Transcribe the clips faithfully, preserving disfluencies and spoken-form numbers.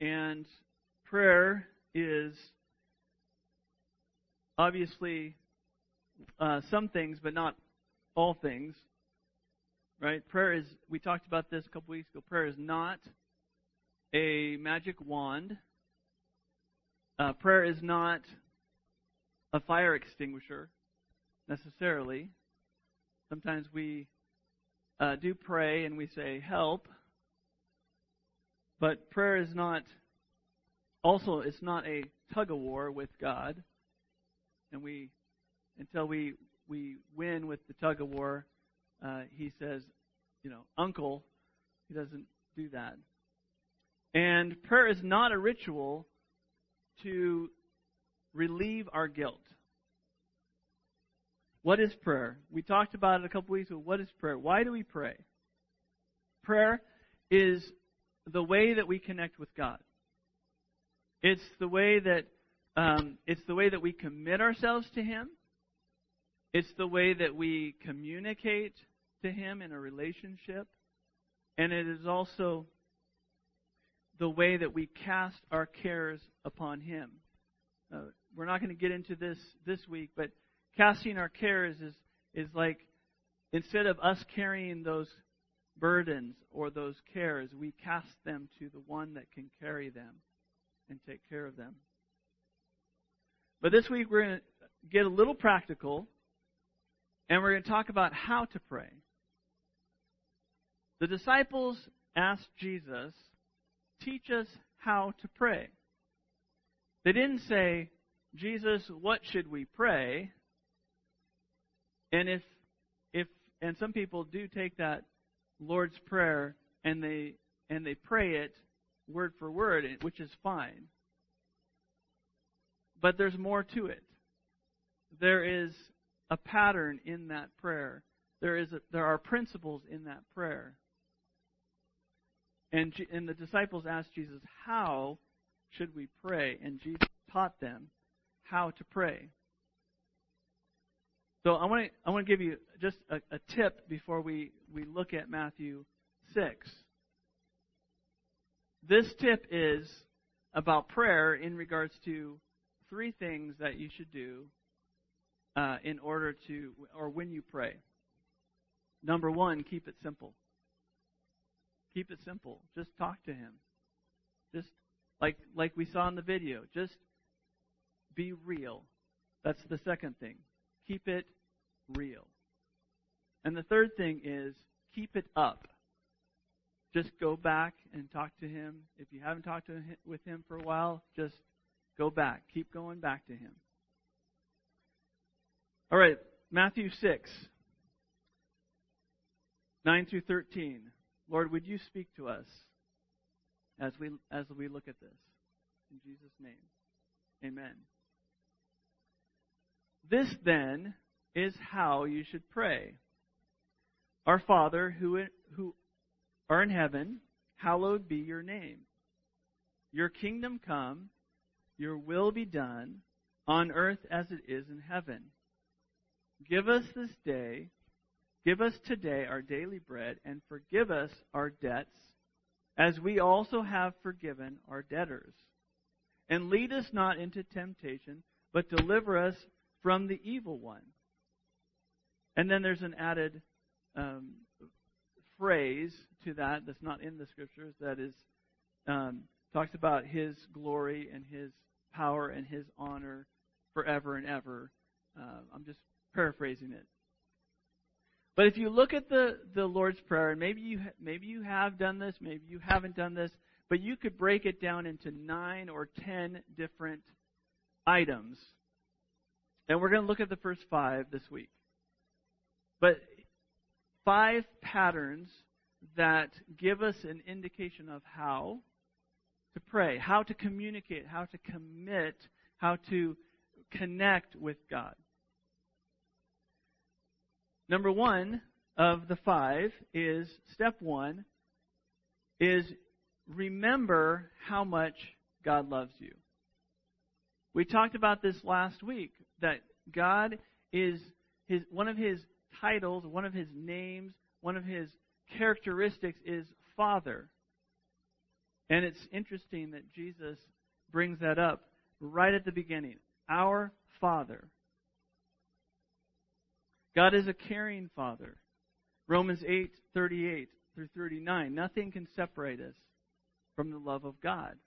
And prayer is obviously uh, some things, but not all things. Right? Prayer is, we talked about this a couple weeks ago, prayer is not a magic wand. Uh, prayer is not a fire extinguisher, necessarily. Sometimes we uh, do pray and we say, help. But prayer is not, also, it's not a tug-of-war with God. And we, until we, we win with the tug-of-war, uh, he says, you know, uncle. He doesn't do that. And prayer is not a ritual to relieve our guilt. What is prayer? We talked about it a couple weeks ago. What is prayer? Why do we pray? Prayer is the way that we connect with God. It's the way that um, it's the way that we commit ourselves to Him. It's the way that we communicate to Him in a relationship. And it is also the way that we cast our cares upon Him. Uh, we're not going to get into this this week, but casting our cares is, is like, instead of us carrying those burdens or those cares, we cast them to the one that can carry them and take care of them. But this week we're going to get a little practical, and we're going to talk about how to pray. The disciples asked Jesus, teach us how to pray. They didn't say, Jesus, what should we pray? And if if and some people do take that Lord's Prayer and they and they pray it word for word, which is fine. But there's more to it. There is a pattern in that prayer. There is a, there are principles in that prayer. And and the disciples asked Jesus, how should we pray? And Jesus taught them how to pray. So I want to I want to give you just a, a tip before we, we look at Matthew six. This tip is about prayer in regards to three things that you should do uh, in order to, or when you pray. Number one, keep it simple. Keep it simple. Just talk to Him. Just like like we saw in the video. Just be real. That's the second thing. Keep it real. And the third thing is keep it up. Just go back and talk to Him. If you haven't talked to him, with Him for a while, just go back. Keep going back to Him. All right, Matthew six, nine through thirteen. Lord, would you speak to us as we as we look at this? In Jesus' name, amen. This, then, is how you should pray. Our Father, who who are in heaven, hallowed be your name. Your kingdom come, your will be done, on earth as it is in heaven. Give us this day, give us today our daily bread, and forgive us our debts, as we also have forgiven our debtors. And lead us not into temptation, but deliver us from the evil one. And then there's an added um, phrase to that that's not in the Scriptures that is um, talks about His glory and His power and His honor forever and ever. Uh, I'm just paraphrasing it. But if you look at the, the Lord's Prayer, and maybe you maybe you have done this, maybe you haven't done this, but you could break it down into nine or ten different items. And we're going to look at the first five this week. But five patterns that give us an indication of how to pray, how to communicate, how to commit, how to connect with God. Number one of the five is, step one, is remember how much God loves you. We talked about this last week, that God is his one of His titles, one of His names, one of His characteristics is Father. And it's interesting that Jesus brings that up right at the beginning. Our Father. God is a caring Father. Romans eight thirty-eight through thirty-nine. Nothing can separate us from the love of God.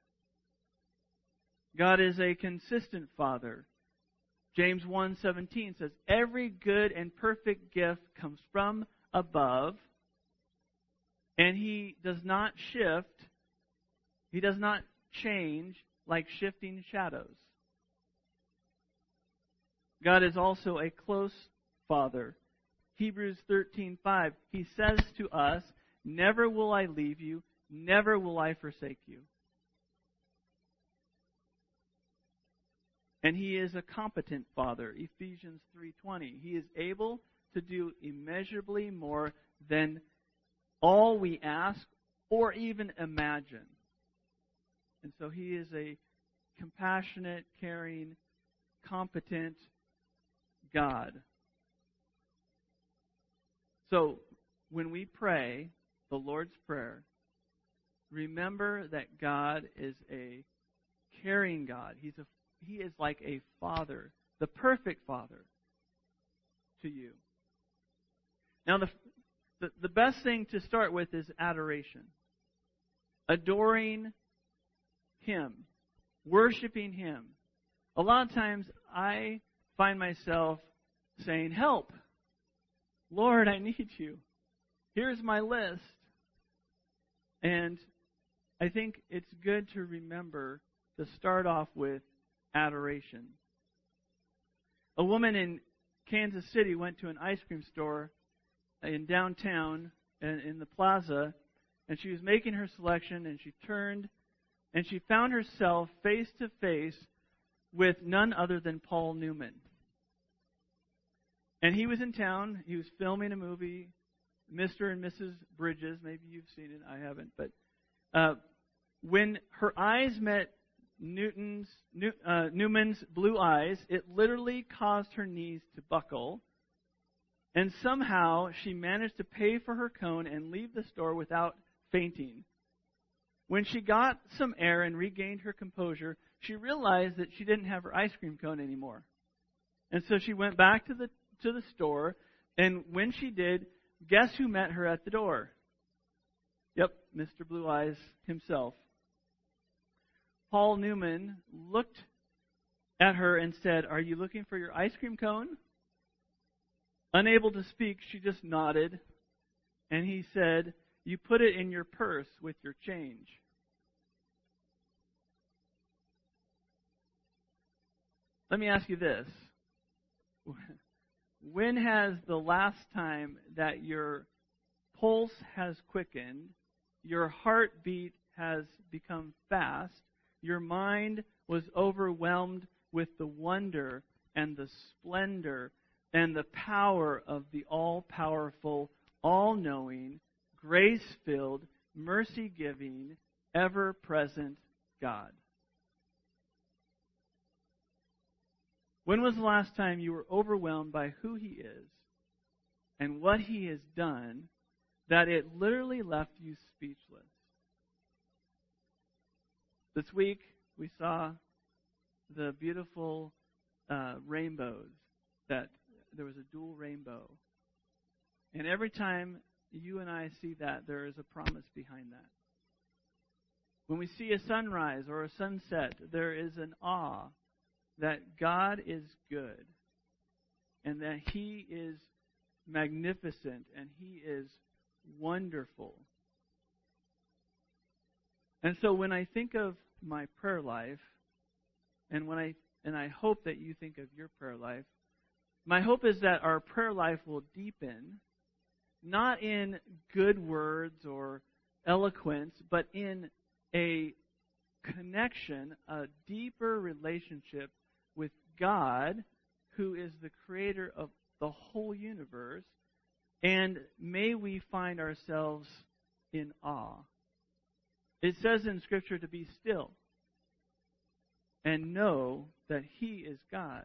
God is a consistent Father. James one seventeen says, every good and perfect gift comes from above, and He does not shift, He does not change like shifting shadows. God is also a close Father. Hebrews thirteen five, He says to us, never will I leave you, never will I forsake you. And He is a competent Father. Ephesians three twenty, He is able to do immeasurably more than all we ask or even imagine. And so He is a compassionate, caring, competent God. So, when we pray the Lord's Prayer, remember that God is a caring God. He's a, He is like a father, the perfect Father to you. Now, the, the, the best thing to start with is adoration. Adoring Him. Worshiping Him. A lot of times I find myself saying, help! Lord, I need you. Here's my list. And I think it's good to remember to start off with adoration. A woman in Kansas City went to an ice cream store in downtown in, in the plaza, and she was making her selection, and she turned and she found herself face to face with none other than Paul Newman. And he was in town. He was filming a movie, Mister and Missus Bridges. Maybe you've seen it. I haven't. But uh, when her eyes met Newton's, New, uh, Newman's blue eyes, it literally caused her knees to buckle. And somehow she managed to pay for her cone and leave the store without fainting. When she got some air and regained her composure, she realized that she didn't have her ice cream cone anymore. And so she went back to the to the store, and when she did, guess who met her at the door? Yep, Mister Blue Eyes himself. Paul Newman looked at her and said, "Are you looking for your ice cream cone?" Unable to speak, she just nodded, and he said, "You put it in your purse with your change." Let me ask you this. When has the last time that your pulse has quickened, your heartbeat has become fast, your mind was overwhelmed with the wonder and the splendor and the power of the all-powerful, all-knowing, grace-filled, mercy-giving, ever-present God? When was the last time you were overwhelmed by who He is and what He has done that it literally left you speechless? This week, we saw the beautiful uh, rainbows, that there was a dual rainbow. And every time you and I see that, there is a promise behind that. When we see a sunrise or a sunset, there is an awe that God is good and that He is magnificent and He is wonderful. And so when I think of my prayer life, and when I and I hope that you think of your prayer life, my hope is that our prayer life will deepen, not in good words or eloquence, but in a connection, a deeper relationship with God, who is the creator of the whole universe, and may we find ourselves in awe. It says in Scripture to be still and know that He is God.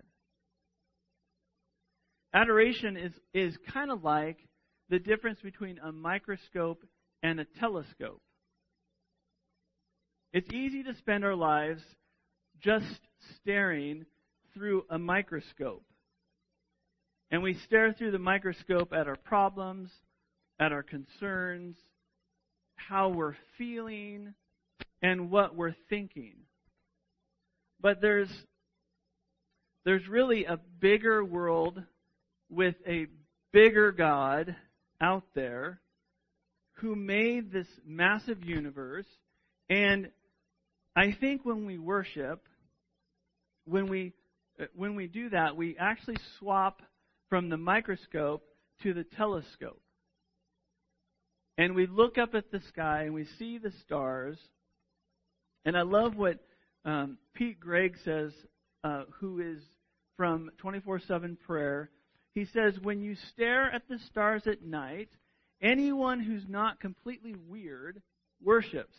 Adoration is, is kind of like the difference between a microscope and a telescope. It's easy to spend our lives just staring through a microscope. And we stare through the microscope at our problems, at our concerns, how we're feeling, and what we're thinking. But there's there's really a bigger world with a bigger God out there who made this massive universe. And I think when we worship, when we when we do that, we actually swap from the microscope to the telescope. And we look up at the sky and we see the stars. And I love what um, Pete Greig says, uh, who is from twenty-four seven Prayer. He says, when you stare at the stars at night, anyone who's not completely weird worships.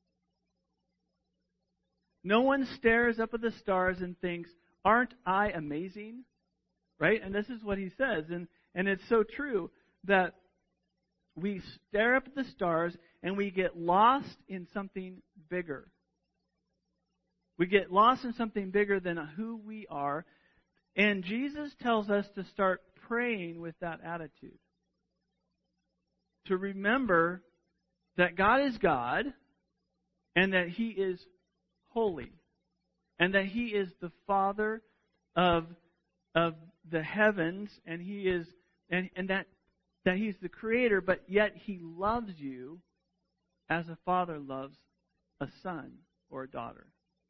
No one stares up at the stars and thinks, aren't I amazing? Right? And this is what he says. And, and it's so true that we stare up at the stars and we get lost in something bigger. We get lost in something bigger than who we are. And Jesus tells us to start praying with that attitude. To remember that God is God and that He is holy. And that He is the Father of, of the heavens, and He is and, and that that He's the Creator, but yet He loves you as a father loves a son or a daughter.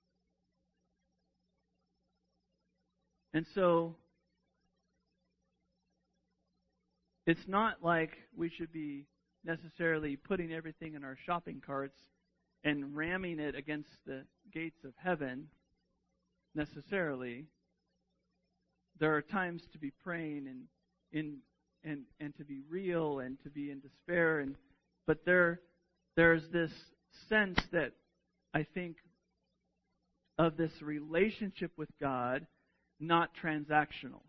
And so it's not like we should be necessarily putting everything in our shopping carts and ramming it against the gates of heaven necessarily. There are times to be praying and in and and to be real and to be in despair, and but there there's this sense that I think of this relationship with God, not transactional.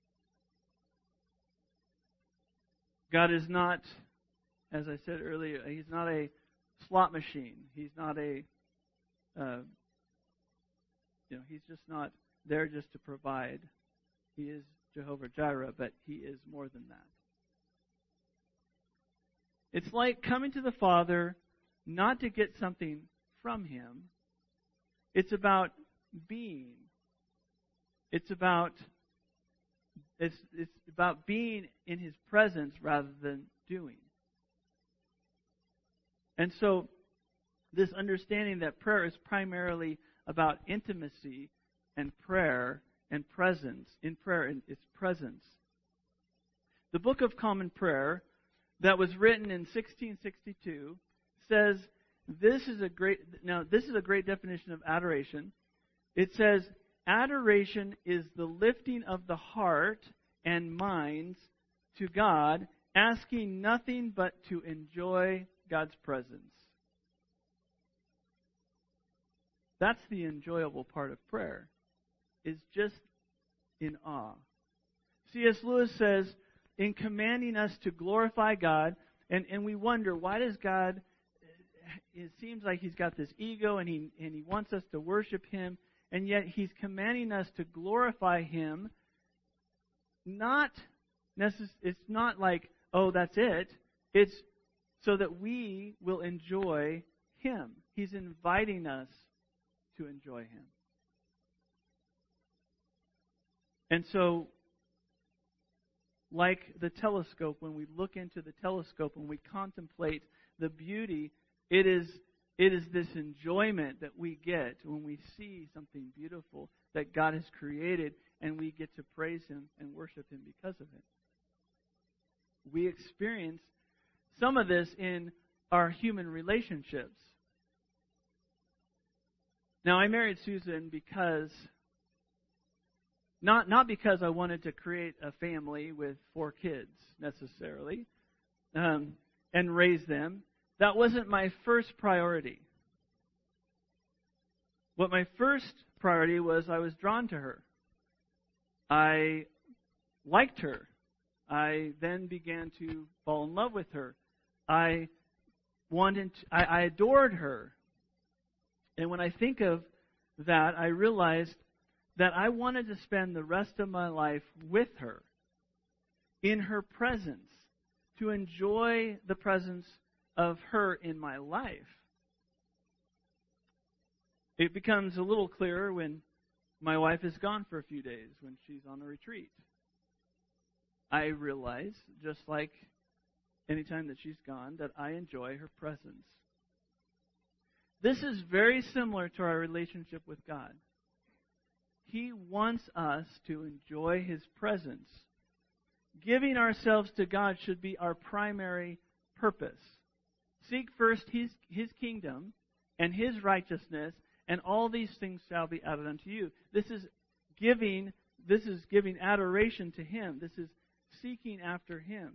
God is not, as I said earlier, He's not a slot machine. He's not a, uh, you know, He's just not there just to provide. He is Jehovah Jireh, but He is more than that. It's like coming to the Father not to get something from Him. It's about being. It's about it's it's about being in His presence rather than doing. And so this understanding that prayer is primarily about intimacy and prayer and presence, in prayer and its presence. The Book of Common Prayer that was written in sixteen sixty-two says this is a great now this is a great definition of adoration. It says adoration is the lifting of the heart and minds to God, asking nothing but to enjoy God's presence. That's the enjoyable part of prayer. Is just in awe. C S Lewis says, in commanding us to glorify God, and, and we wonder, why does God, it seems like He's got this ego and he, and he wants us to worship Him, and yet He's commanding us to glorify Him. Not necess- It's not like, oh, that's it. It's so that we will enjoy Him. He's inviting us to enjoy Him. And so, like the telescope, when we look into the telescope and we contemplate the beauty, it is it is this enjoyment that we get when we see something beautiful that God has created, and we get to praise Him and worship Him because of it. We experience some of this in our human relationships. Now, I married Susan because Not not because I wanted to create a family with four kids, necessarily, um, and raise them. That wasn't my first priority. What my first priority was, I was drawn to her. I liked her. I then began to fall in love with her. I wanted to, I, I adored her. And when I think of that, I realized that I wanted to spend the rest of my life with her, in her presence, to enjoy the presence of her in my life. It becomes a little clearer when my wife is gone for a few days, when she's on a retreat. I realize, just like any time that she's gone, that I enjoy her presence. This is very similar to our relationship with God. He wants us to enjoy His presence. Giving ourselves to God should be our primary purpose. Seek first His, His kingdom and His righteousness, and all these things shall be added unto you. This is giving, this is giving adoration to Him. This is seeking after Him.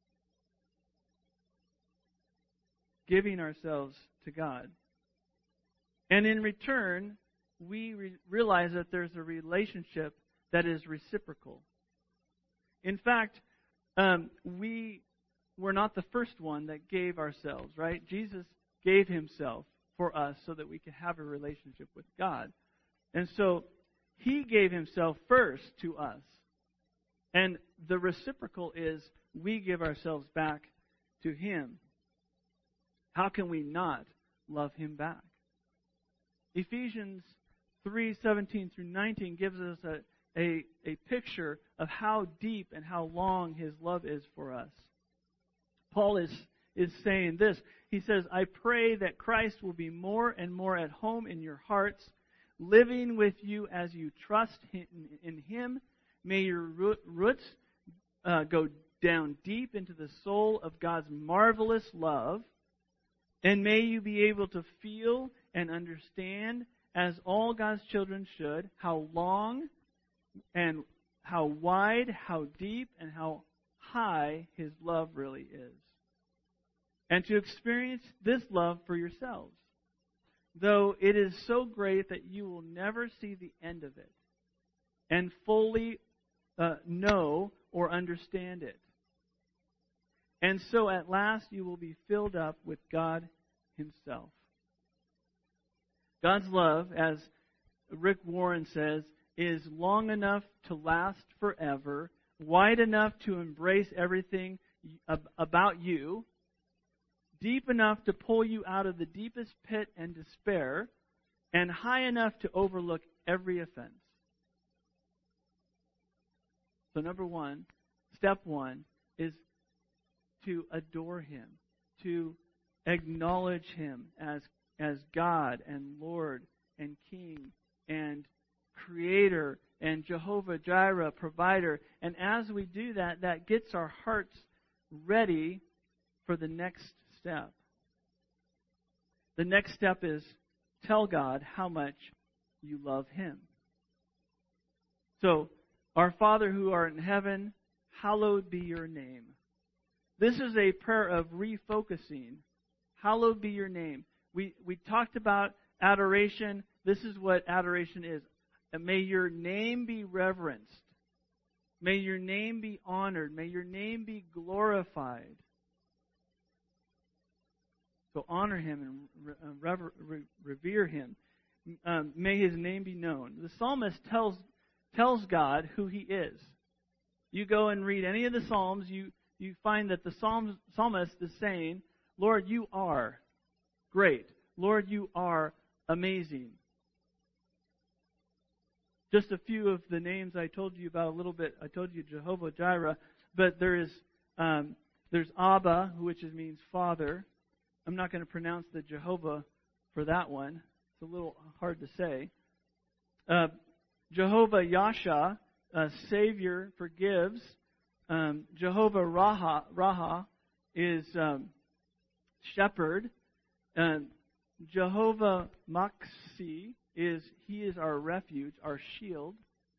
Giving ourselves to God. And in return, we re- realize that there's a relationship that is reciprocal. In fact, um, we were not the first one that gave ourselves, right? Jesus gave Himself for us so that we could have a relationship with God. And so He gave Himself first to us. And the reciprocal is we give ourselves back to Him. How can we not love Him back? Ephesians three seventeen through nineteen gives us a, a, a picture of how deep and how long His love is for us. Paul is, is saying this. He says, I pray that Christ will be more and more at home in your hearts, living with you as you trust in, in Him. May your roots uh, go down deep into the soul of God's marvelous love, and may you be able to feel and understand, as all God's children should, how long and how wide, how deep, and how high His love really is. And to experience this love for yourselves, though it is so great that you will never see the end of it and fully uh, know or understand it. And so at last you will be filled up with God Himself. God's love, as Rick Warren says, is long enough to last forever, wide enough to embrace everything about you, deep enough to pull you out of the deepest pit and despair, and high enough to overlook every offense. So number one, step one, is to adore Him, to acknowledge Him as, as God and Lord and King and Creator and Jehovah-Jireh, provider. And as we do that, that gets our hearts ready for the next step. The next step is tell God how much you love Him. So, our Father who art in heaven, hallowed be your name. This is a prayer of refocusing. Hallowed be your name. We we talked about adoration. This is what adoration is. May your name be reverenced. May your name be honored. May your name be glorified. So honor Him and rever, revere Him. Um, may His name be known. The psalmist tells tells God who He is. You go and read any of the Psalms, you, you find that the psalm, psalmist is saying, Lord, you are great. Lord, you are amazing. Just a few of the names I told you about a little bit. I told you Jehovah-Jireh, but there is um, there's Abba, which means Father. I'm not going to pronounce the Jehovah for that one. It's a little hard to say. Uh, Jehovah Yasha, uh, Savior, forgives. Um, Jehovah Raha, Raha is um, Shepherd. Um, Jehovah Maksi is He is our refuge, our shield.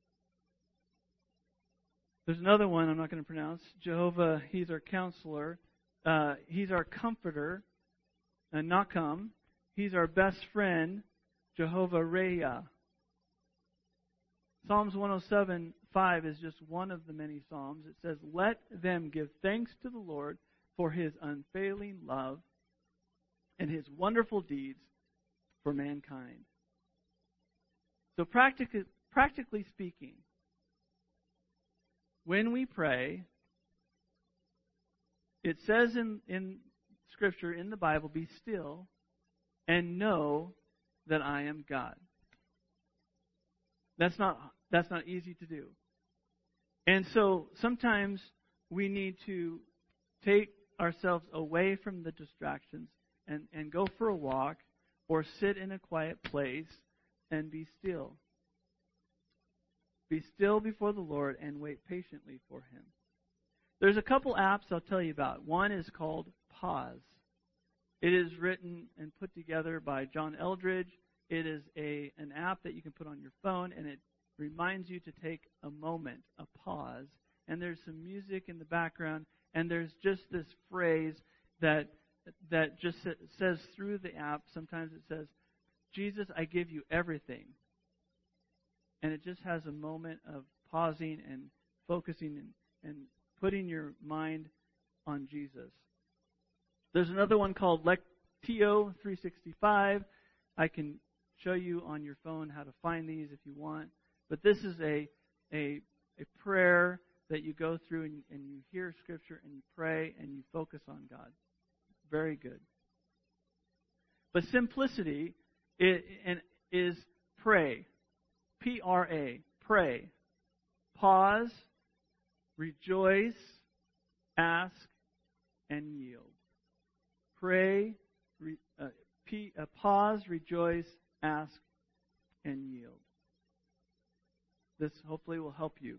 There's another one I'm not going to pronounce. Jehovah, He's our counselor. Uh, he's our comforter. And Nakam, He's our best friend. Jehovah Reah. Psalms one oh seven, five is just one of the many Psalms. It says, let them give thanks to the Lord for His unfailing love and His wonderful deeds for mankind. So practically, practically speaking, when we pray, it says in, in Scripture, in the Bible, be still and know that I am God. That's not that's not easy to do. And so sometimes we need to take ourselves away from the distractions and, and go for a walk or sit in a quiet place and be still. Be still before the Lord and wait patiently for Him. There's a couple apps I'll tell you about. One is called Pause. It is written and put together by John Eldridge. It is a an app that you can put on your phone, and it reminds you to take a moment, a pause. And there's some music in the background, and there's just this phrase that that just says through the app. Sometimes it says, Jesus, I give you everything. And it just has a moment of pausing and focusing and, and putting your mind on Jesus. There's another one called Lectio three sixty-five. I can show you on your phone how to find these if you want. But this is a a, a prayer that you go through and, and you hear Scripture and you pray and you focus on God. Very good. But simplicity is, is pray. P R A. Pray. Pause. Rejoice. Ask. And yield. Pray. Re, uh, P, uh, pause. Rejoice. Ask. And yield. This hopefully will help you.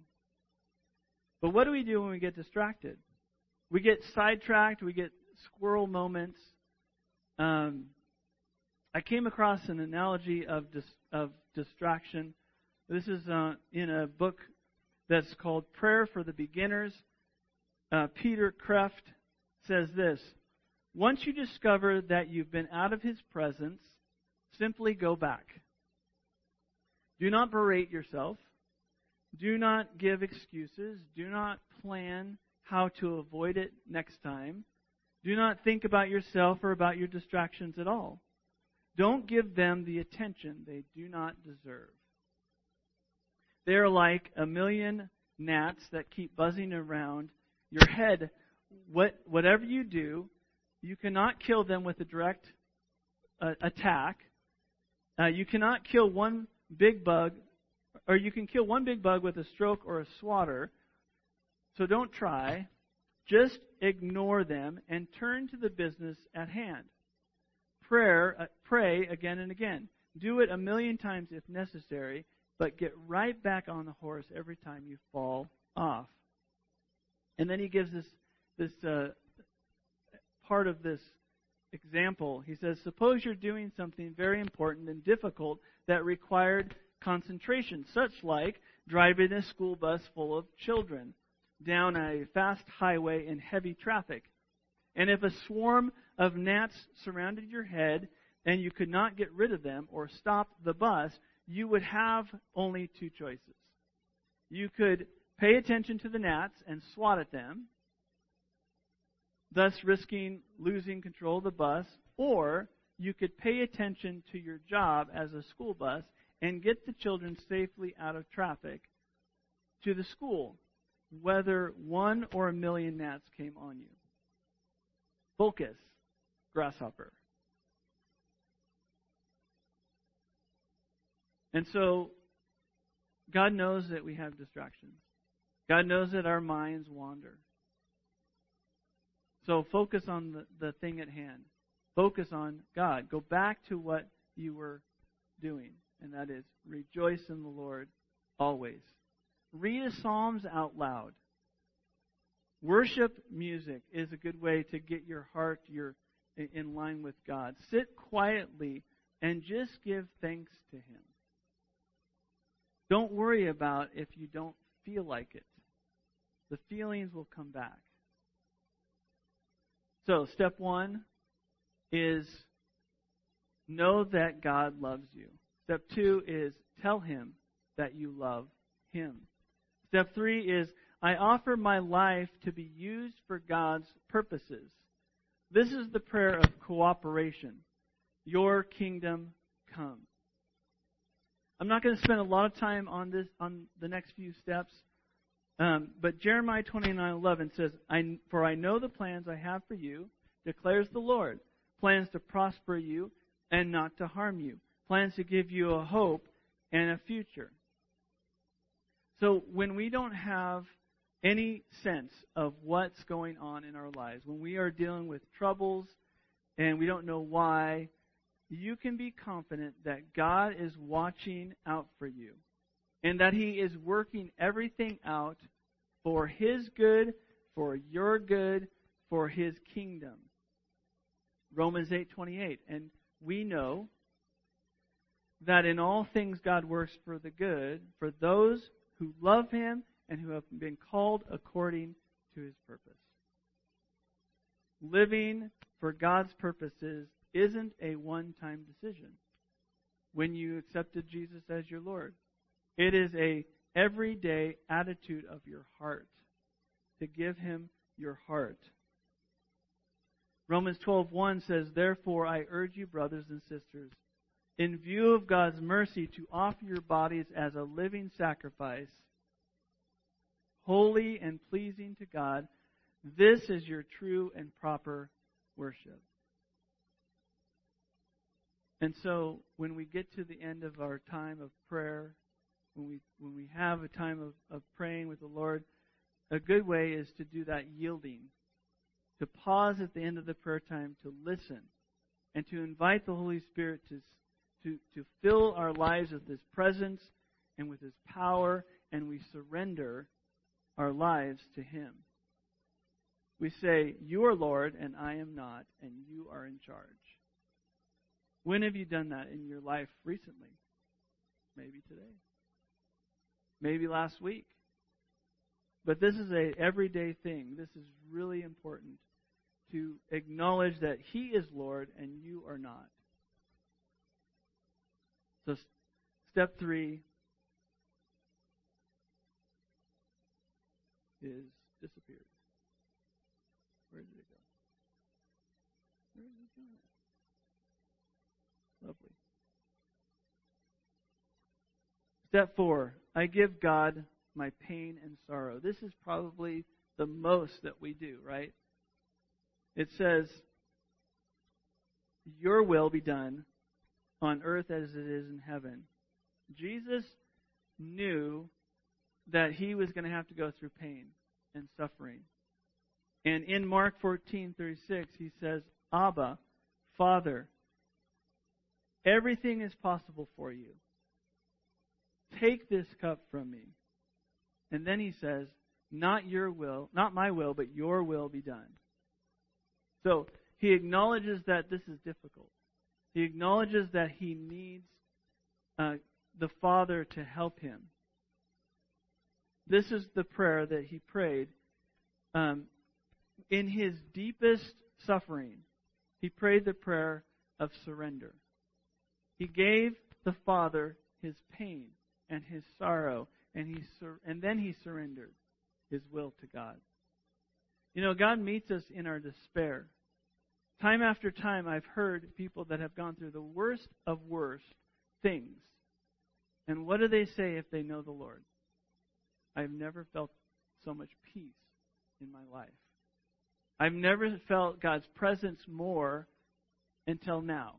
But what do we do when we get distracted? We get sidetracked. We get squirrel moments. Um, I came across an analogy of dis, of distraction. This is uh, in a book that's called Prayer for the Beginners. Uh, Peter Kreeft says this: once you discover that you've been out of His presence, simply go back. Do not berate yourself. Do not give excuses. Do not plan how to avoid it next time. Do not think about yourself or about your distractions at all. Don't give them the attention they do not deserve. They are like a million gnats that keep buzzing around your head. What, whatever you do, you cannot kill them with a direct uh, attack. Uh, you cannot kill one big bug, or you can kill one big bug with a stroke or a swatter. So don't try. Just ignore them and turn to the business at hand. Prayer, uh, pray again and again. Do it a million times if necessary, but get right back on the horse every time you fall off. And then he gives this this uh, part of this example. He says, suppose you're doing something very important and difficult that required concentration, such like driving a school bus full of children down a fast highway in heavy traffic. And if a swarm of gnats surrounded your head and you could not get rid of them or stop the bus, you would have only two choices. You could pay attention to the gnats and swat at them, thus risking losing control of the bus, or you could pay attention to your job as a school bus and get the children safely out of traffic to the school, whether one or a million gnats came on you. Focus, grasshopper. And so, God knows that we have distractions. God knows that our minds wander. So focus on the, the thing at hand. Focus on God. Go back to what you were doing, and that is rejoice in the Lord always. Read the Psalms out loud. Worship music is a good way to get your heart your, in line with God. Sit quietly and just give thanks to Him. Don't worry about if you don't feel like it. The feelings will come back. So, step one is know that God loves you. Step two is tell Him that you love Him. Step three is I offer my life to be used for God's purposes. This is the prayer of cooperation. Your kingdom come. I'm not going to spend a lot of time on this on the next few steps, um, but Jeremiah twenty-nine eleven says, I, "For I know the plans I have for you, declares the Lord, plans to prosper you and not to harm you, plans to give you a hope and a future." So when we don't have any sense of what's going on in our lives, when we are dealing with troubles and we don't know why, you can be confident that God is watching out for you and that He is working everything out for His good, for your good, for His kingdom. Romans eight twenty-eight. And we know that in all things God works for the good, for those who love Him and who have been called according to His purpose. Living for God's purposes isn't a one-time decision when you accepted Jesus as your Lord. It is a everyday attitude of your heart to give Him your heart. Romans twelve one says, "Therefore I urge you, brothers and sisters, in view of God's mercy, to offer your bodies as a living sacrifice, holy and pleasing to God. This is your true and proper worship." And so when we get to the end of our time of prayer, when we when we have a time of, of praying with the Lord, a good way is to do that yielding, to pause at the end of the prayer time to listen and to invite the Holy Spirit to, to, to fill our lives with His presence and with His power, and we surrender our lives to Him. We say, "You are Lord and I am not, and you are in charge." When have you done that in your life recently? Maybe today. Maybe last week. But this is a everyday thing. This is really important to acknowledge that He is Lord and you are not. So step three is disappeared. Where did it go? Where did it go? Lovely. Step four, I give God my pain and sorrow. This is probably the most that we do, right? It says, "Your will be done on earth as it is in heaven." Jesus knew that He was going to have to go through pain and suffering. And in Mark fourteen thirty-six, He says, "Abba, Father, everything is possible for you. Take this cup from me." And then He says, "Not your will, not my will, but your will be done." So He acknowledges that this is difficult. He acknowledges that He needs uh, the Father to help Him. This is the prayer that He prayed um, in His deepest suffering. He prayed the prayer of surrender. He gave the Father His pain and His sorrow, and he sur- and then He surrendered His will to God. You know, God meets us in our despair. Time after time, I've heard people that have gone through the worst of worst things. And what do they say if they know the Lord? "I've never felt so much peace in my life. I've never felt God's presence more until now."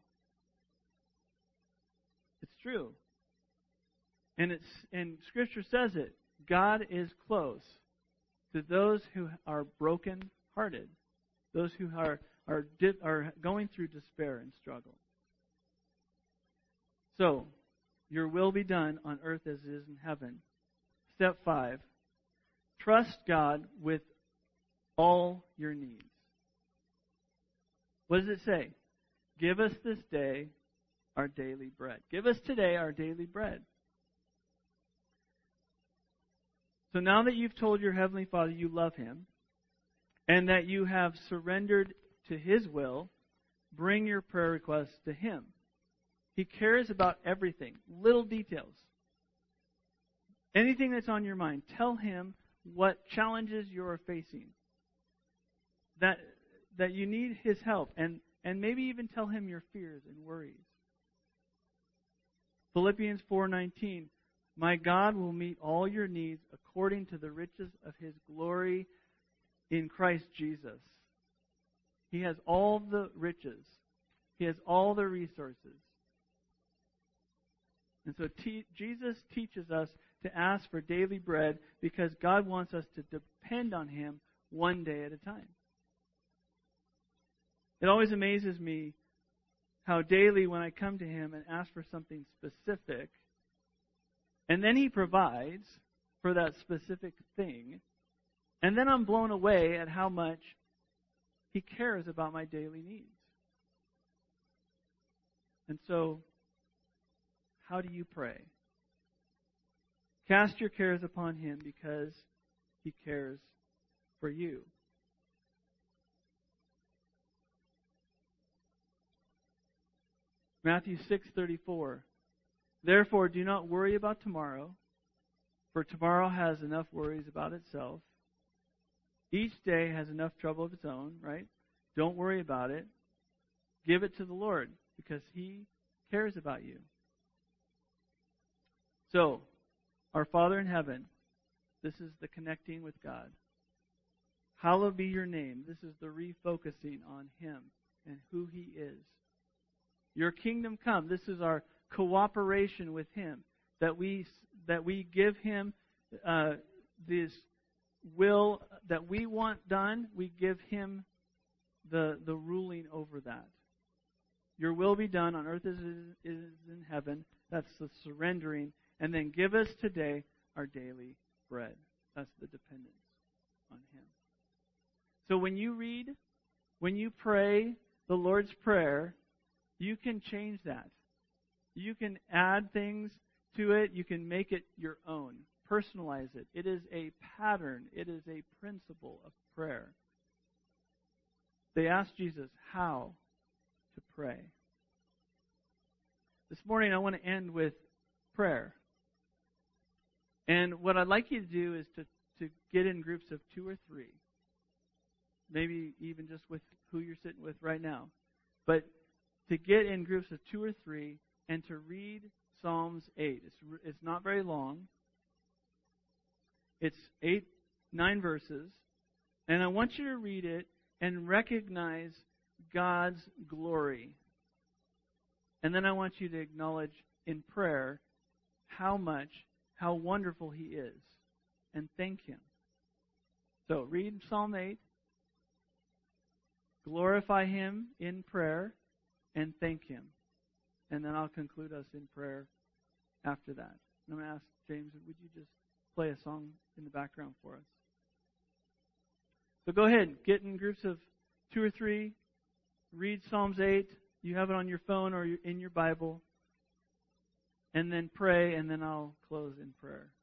It's true. And it's and Scripture says it. God is close to those who are broken-hearted, those who are are are going through despair and struggle. So, your will be done on earth as it is in heaven. Step five, trust God with all your needs. What does it say? Give us this day our daily bread. Give us today our daily bread. So now that you've told your Heavenly Father you love Him and that you have surrendered to His will, bring your prayer requests to Him. He cares about everything, little details. Anything that's on your mind, tell Him what challenges you are facing. That that you need His help, and, and maybe even tell Him your fears and worries. Philippians four nineteen, my God will meet all your needs according to the riches of His glory in Christ Jesus. He has all the riches. He has all the resources. And so te- Jesus teaches us to ask for daily bread because God wants us to depend on Him one day at a time. It always amazes me how daily when I come to Him and ask for something specific, and then He provides for that specific thing, and then I'm blown away at how much He cares about my daily needs. And so, how do you pray? Cast your cares upon Him because He cares for you. Matthew six thirty-four. Therefore, do not worry about tomorrow, for tomorrow has enough worries about itself. Each day has enough trouble of its own, right? Don't worry about it. Give it to the Lord because He cares about you. So, our Father in heaven, this is the connecting with God. Hallowed be your name. This is the refocusing on Him and who He is. Your kingdom come. This is our cooperation with Him. That we that we give Him uh, this will that we want done. We give Him the the ruling over that. Your will be done on earth as it is in heaven. That's the surrendering. And then give us today our daily bread. That's the dependence on Him. So when you read, when you pray the Lord's Prayer, you can change that. You can add things to it. You can make it your own. Personalize it. It is a pattern. It is a principle of prayer. They asked Jesus how to pray. This morning I want to end with prayer. And what I'd like you to do is to, to get in groups of two or three. Maybe even just with who you're sitting with right now. But to get in groups of two or three and to read Psalms eight. It's, it's not very long. It's eight, nine verses. And I want you to read it and recognize God's glory. And then I want you to acknowledge in prayer how much, how wonderful He is. And thank Him. So read Psalm eight. Glorify Him in prayer. And thank Him. And then I'll conclude us in prayer after that. I'm going to ask James, would you just play a song in the background for us? So go ahead, get in groups of two or three, read Psalms eight. You have it on your phone or in your Bible. And then pray, and then I'll close in prayer.